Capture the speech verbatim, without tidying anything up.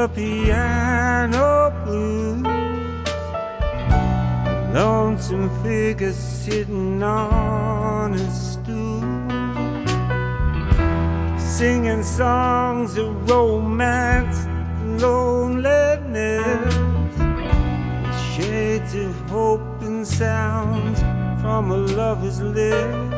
the piano blues, lonesome figure sitting on a stool, singing songs of romance and loneliness, with shades of hope and sounds from a lover's lips.